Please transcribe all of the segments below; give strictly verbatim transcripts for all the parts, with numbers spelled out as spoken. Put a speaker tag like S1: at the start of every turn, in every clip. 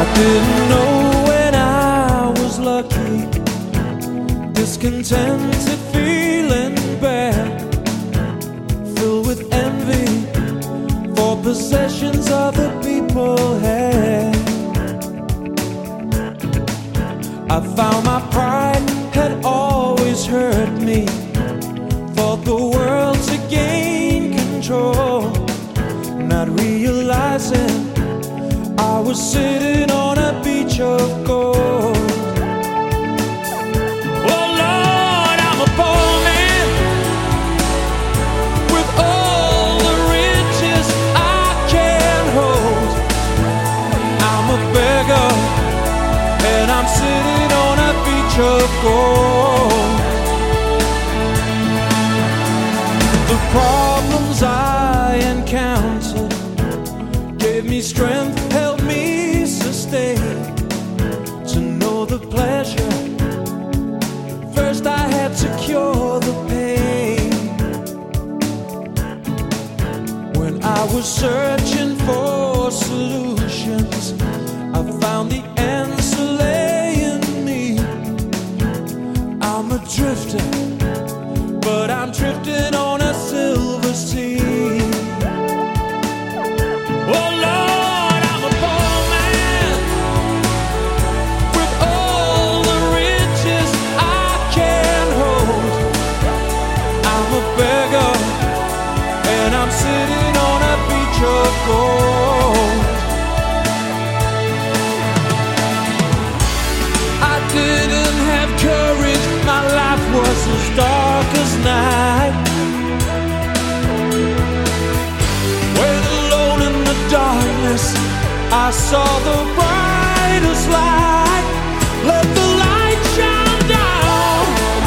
S1: didn't know when I was lucky, discontented, feeling bad, filled with envy for possessions other people had. I found my pride had always hurt me, for the world to gain control, not realizing I was sitting on a beach of gold. Oh Lord, I'm a poor man with all the riches I can hold. I'm a beggar and I'm sitting on a beach of gold. The problems I encountered gave me strength, helped me sustain. To know the pleasure, first I had to cure the pain. When I was searching for solutions, I found the answer lay in me. I'm a drifter, but I'm drifting on a silver sea. Oh Lord, I'm a poor man with all the riches I can hold. I'm a beggar and I'm sitting on a beach of gold. I didn't have courage, my life was as dark as night. When alone in the darkness, I saw the brightest light. Let the light shine down.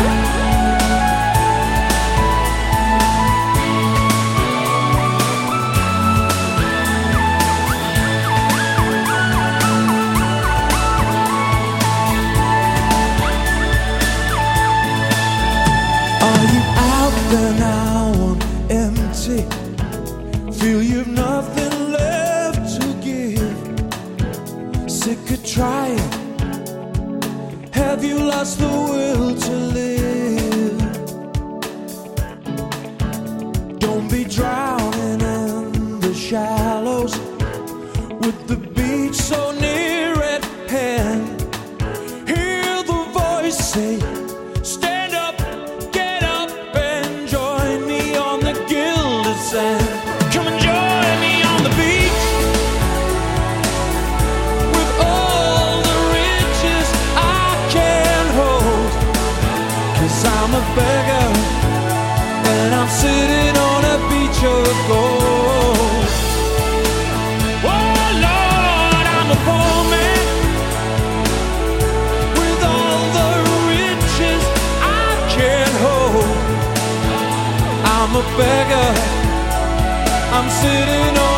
S1: Are you out there now on empty? Feel you've nothing left to give? Sick of trying? Have you lost the will to live? Don't be drowning in the shallows with the beach so near at hand. Hear the voice say, stand up, get up and join me on the gilded sand. Come and join me on the beach with all the riches I can hold. 'Cause I'm a beggar and I'm sitting on a beach of gold. Oh Lord, I'm a poor man with all the riches I can hold. I'm a beggar, I'm sitting on